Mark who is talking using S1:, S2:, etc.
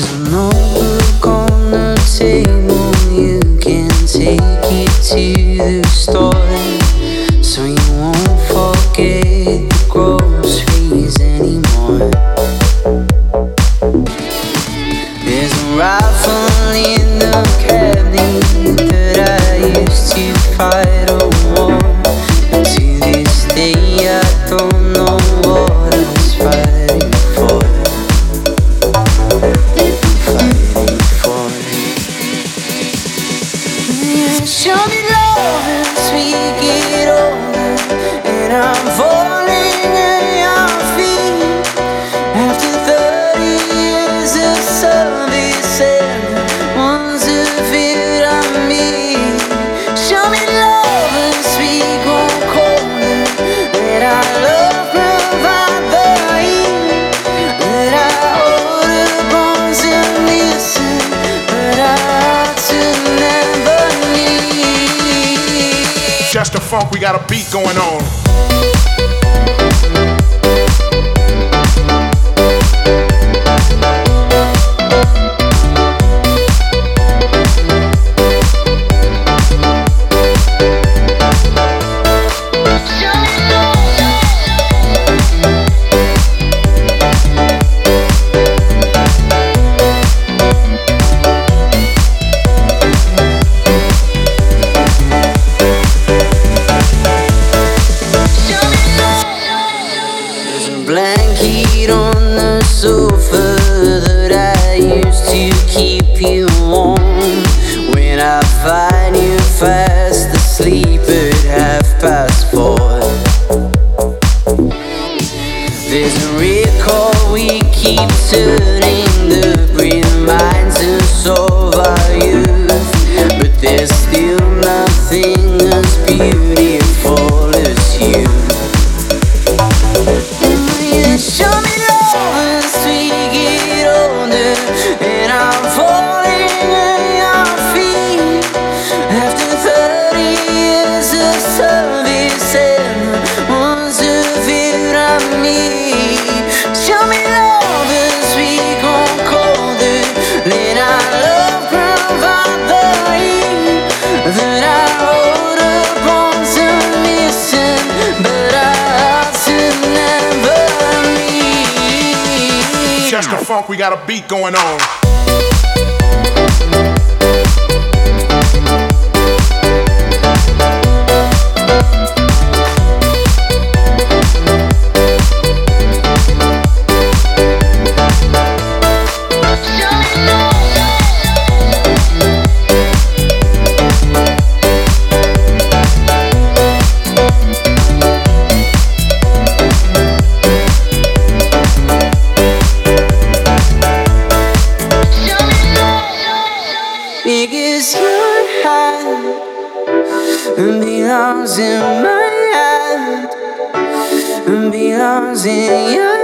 S1: notebook on the table, you can take it to the store, so you won't forget the groceries anymore. There's a rifle in the cabinet that I used to fight a war, but to this day I don't know what I was fighting for. Show me love as we get older, and I'm falling at your feet. After 30 years of service, everyone's a bit on me. Show me love as we grow colder, let our love provide the heat, let our older bones and listen, but our hearts will never.
S2: Just the funk, we got a beat going on.
S1: Blanket on the sofa that I used to keep you warm. When I find you fast asleep at 4:30. There's a record we keep turning that reminds us of our youth, but there's still nothing as beautiful as you. Show me love as we get older, and I'm falling at your feet. After 30 years of service, everyone's a bit on me. Show me love as we grow colder, let our love provide the heat, that our older bones are missing, but our hearts will never.
S2: Just the funk, we got a beat going on.
S1: Because your heart belongs in my heart, belongs in your